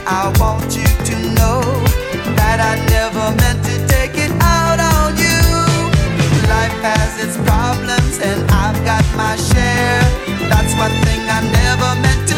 I want you to know that I never meant to take it out on you. Life has its problems and I've got my share. That's one thing I never meant to